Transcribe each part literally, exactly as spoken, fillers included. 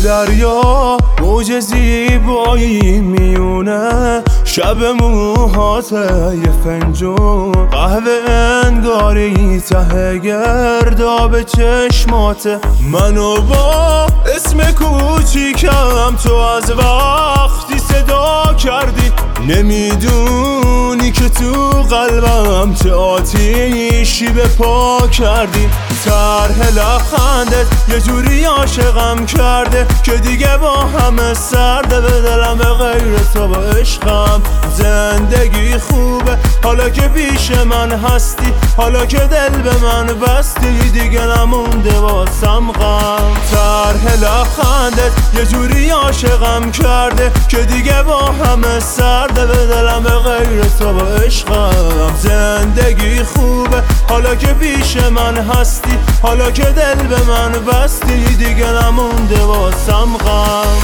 دریا موج زیبایی میونه، شب موهات یه فنجون قهوه انگاری ته گرداب چشماته. منو با اسم کوچیکم تو از وقتی صدا کردی، نمیدونی که تو قلبم چه آتیشی به پا کردی. طرح لبخندت یه جوری عاشقم کرده که دیگه با همه سرده، به دلم به غیر تو با عشقم. زندگی خوبه حالا که پیش من هستی، حالا که دل به من بستی، دیگه نمونده واسم غم. طرح لبخندت یه جوری عاشقم کرده که دیگه با همه سرده، به دلم به غیر تو با عشقم. زندگی خوبه حالا که پیش من هستی، حالا که دل به من بستی، دیگه نمونده واسم غم.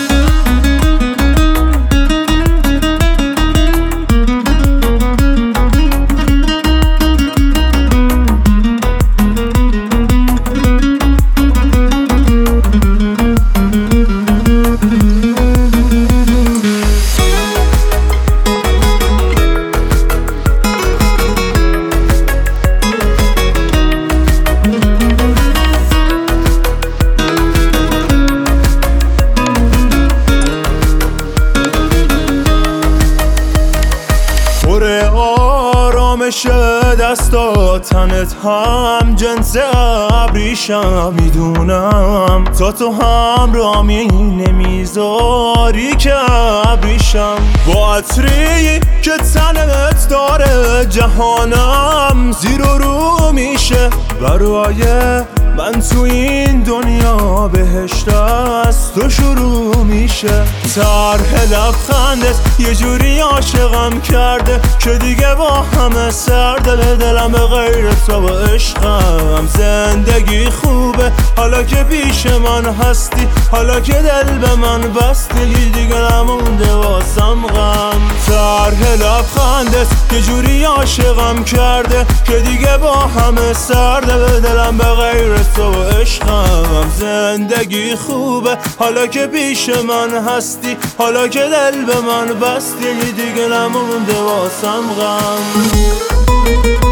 آرامش دستا تنت هم جنس ابریشم، میدونم تا تو هم رامی نمیذاری که ابریشم. با عطری که تنت داره جهانم زیر و رو میشه، برای من تو این دنیا بهشت از تو شروع میشه. طرح لبخندت یه جوری عاشقم کرده که دیگه با همه سرده، به دلم به غیر تو با عشقم. زندگی خوبه حالا که پیش من هستی، حالا که دل به من بستی، دیگه نمونده واسم غم. طرح لبخندت یه جوری عاشقم کرده که دیگه با همه سرده، به دلم به غیر تو با عشقم. زندگی خوبه حالا که پیش من هستی، حالا که دل به من بستی، دیگه نمونده واسم غم.